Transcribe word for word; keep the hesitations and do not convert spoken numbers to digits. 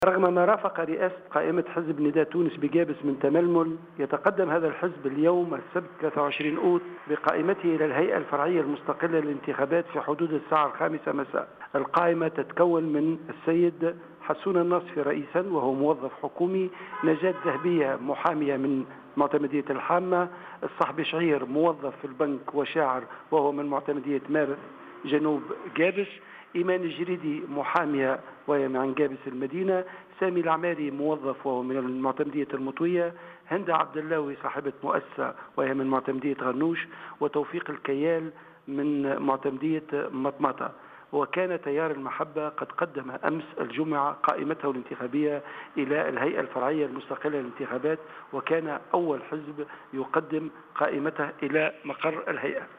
رغم ما رافق رئاسة قائمة حزب نداء تونس بجابس من تململ، يتقدم هذا الحزب اليوم السبت ثلاثة وعشرين أوت بقائمته إلى الهيئة الفرعية المستقلة للانتخابات في حدود الساعة الخامسة مساء. القائمة تتكون من السيد حسون الناصفي رئيسا وهو موظف حكومي، نجاة ذهبية محامية من معتمدية الحامة، الصحبي شعير موظف في البنك وشاعر وهو من معتمدية مارس جنوب جابس، إيمان الجريدي محامية وهي من جابس المدينة، سامي العماري موظف وهو من معتمدية المطوية، هند عبد الله صاحبة مؤسسة وهي من معتمدية غنوش، وتوفيق الكيال من معتمدية مطمطة. وكان تيار المحبة قد قدم أمس الجمعة قائمته الانتخابية إلى الهيئة الفرعية المستقلة للانتخابات، وكان أول حزب يقدم قائمته إلى مقر الهيئة.